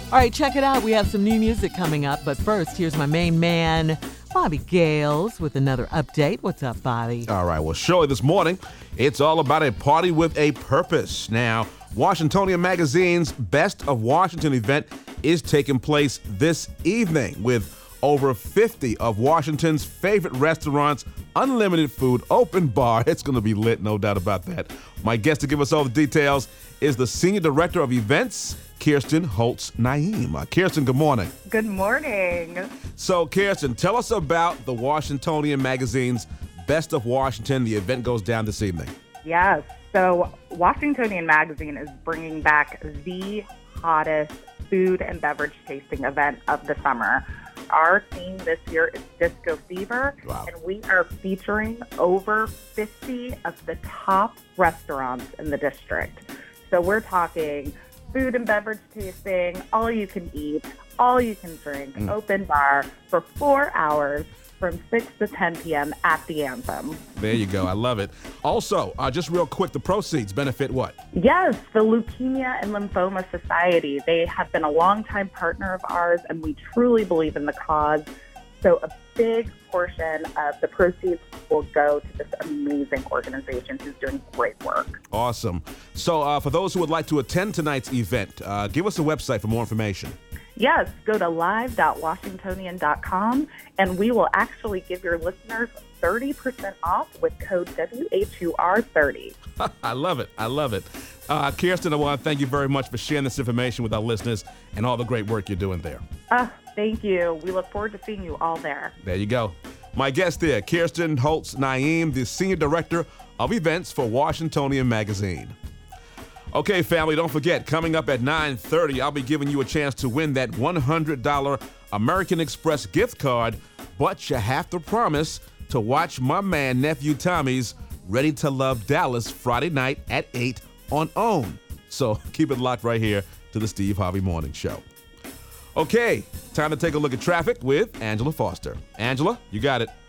All right, check it out. We have some new music coming up. But first, here's my main man, Bobby Gales, with another update. What's up, Bobby? All right, well, surely this morning, it's all about a party with a purpose. Now, Washingtonian Magazine's Best of Washington event is taking place this evening with over 50 of Washington's favorite restaurants, unlimited food, open bar. It's going to be lit, no doubt about that. My guest to give us all the details is the Senior Director of Events, Kirsten Holtz-Naim. Kirsten, good morning. Good morning. So, Kirsten, tell us about the Washingtonian Magazine's Best of Washington. The event goes down this evening. Yes. So, Washingtonian Magazine is bringing back the hottest food and beverage tasting event of the summer. Our theme this year is Disco Fever, Wow. and we are featuring over 50 of the top restaurants in the district. So we're talking food and beverage tasting, all you can eat, all you can drink, open bar for 4 hours from 6 to 10 p.m. at the Anthem. There you go. I love it. Also, just real quick, the proceeds benefit what? Yes, the Leukemia and Lymphoma Society. They have been a longtime partner of ours, and we truly believe in the cause. So a big portion of the proceeds will go to this amazing organization who's doing great work. Awesome. So for those who would like to attend tonight's event, give us a website for more information. Yes, go to live.washingtonian.com, and we will actually give your listeners 30% off with code WHUR30. I love it. I love it. Kirsten, I want to thank you very much for sharing this information with our listeners and all the great work you're doing there. Thank you. We look forward to seeing you all there. There you go. My guest there, Kirsten Holtz-Naim, the Senior Director of Events for Washingtonian Magazine. Okay, family, don't forget, coming up at 9:30, I'll be giving you a chance to win that $100 American Express gift card, but you have to promise to watch my man, Nephew Tommy's Ready to Love Dallas Friday night at 8 on OWN. So keep it locked right here to the Steve Harvey Morning Show. Okay, time to take a look at traffic with Angela Foster. Angela, you got it.